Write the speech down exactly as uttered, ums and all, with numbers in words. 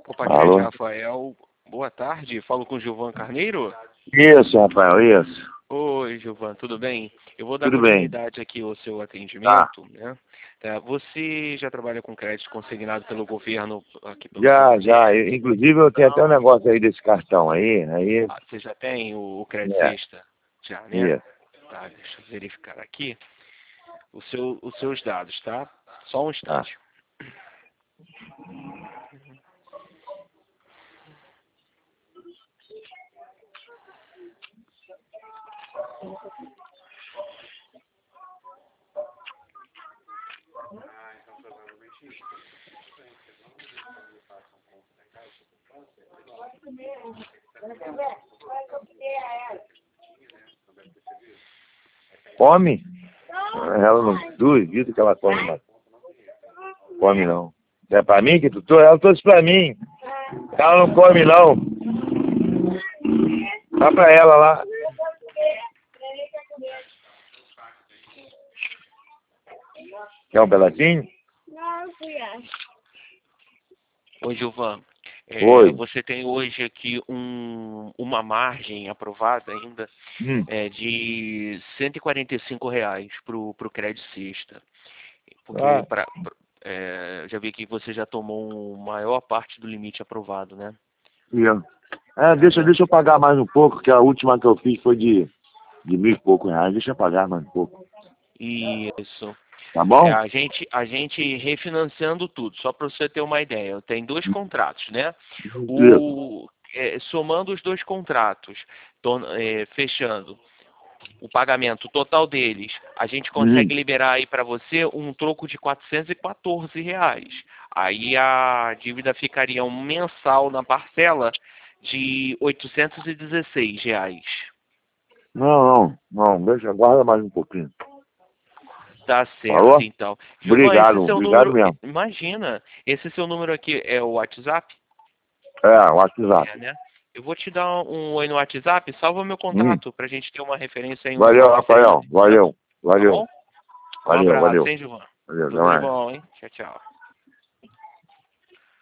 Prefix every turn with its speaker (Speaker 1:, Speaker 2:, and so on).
Speaker 1: Opa, aqui é
Speaker 2: Alô?
Speaker 1: Rafael. Boa tarde. Falo com o Gilvan Carneiro.
Speaker 2: Isso, Rafael, isso.
Speaker 1: Oi, Gilvan, tudo bem? Eu vou dar
Speaker 2: Tudo bem.
Speaker 1: continuidade aqui ao seu
Speaker 2: Tá.
Speaker 1: atendimento, né? Tá, você já trabalha com crédito consignado pelo governo aqui pelo
Speaker 2: Já,
Speaker 1: Santander?
Speaker 2: já. Eu- Inclusive eu tenho até um negócio aí desse cartão aí. Aí.
Speaker 1: Ah, você já tem o, o crédito
Speaker 2: É,
Speaker 1: sexta? Já, né?
Speaker 2: isso.
Speaker 1: Tá, deixa eu verificar aqui o seu, os seus dados, tá? Só um
Speaker 2: Tá.
Speaker 1: instante.
Speaker 2: Come? Ela não duvido que ela come, não. Come não. É pra mim que tu trouxe? Ela trouxe pra mim. Ela não come não. Dá pra ela lá. Quer um pedacinho?
Speaker 1: Oi, Gilvan. É,
Speaker 2: Oi.
Speaker 1: você tem hoje aqui um, uma margem aprovada ainda
Speaker 2: Hum.
Speaker 1: é, de cento e quarenta e cinco reais para o crédito sexta. Porque
Speaker 2: Ah,
Speaker 1: pra, pra- é, já vi que você já tomou a maior parte do limite aprovado, né?
Speaker 2: yeah. É,
Speaker 1: Tá,
Speaker 2: deixa,
Speaker 1: né?
Speaker 2: deixa eu pagar mais um pouco, que a última que eu fiz foi de, de mil e pouco reais. Deixa eu pagar mais um pouco.
Speaker 1: Isso.
Speaker 2: Tá
Speaker 1: É,
Speaker 2: bom?
Speaker 1: a gente, a gente refinanciando tudo, só para você ter uma ideia. Tem dois contratos, né?
Speaker 2: Isso.
Speaker 1: O, é, somando os dois contratos, torna- é, fechando o pagamento total deles, a gente
Speaker 2: Uhum.
Speaker 1: consegue liberar aí para você um troco de quatrocentos e quatorze reais. Aí a dívida ficaria um mensal na parcela de oitocentos e dezesseis reais.
Speaker 2: Não, não, não. Deixa, guarda mais um pouquinho.
Speaker 1: Tá certo,
Speaker 2: Falou?
Speaker 1: então. Gilvan, esse
Speaker 2: Obrigado,
Speaker 1: seu
Speaker 2: obrigado
Speaker 1: número,
Speaker 2: mesmo.
Speaker 1: imagina, esse seu número aqui é o WhatsApp?
Speaker 2: É, o WhatsApp.
Speaker 1: É, né? Eu vou te dar um oi no WhatsApp, salva meu
Speaker 2: Hum.
Speaker 1: contato pra gente ter uma referência aí,
Speaker 2: Valeu,
Speaker 1: uma referência,
Speaker 2: Rafael. Valeu,
Speaker 1: tá
Speaker 2: valeu.
Speaker 1: bom? Um
Speaker 2: Valeu,
Speaker 1: abraço,
Speaker 2: valeu.
Speaker 1: hein, Gilvan?
Speaker 2: Valeu, até
Speaker 1: Tudo de
Speaker 2: mais.
Speaker 1: bom, hein? Tchau, tchau.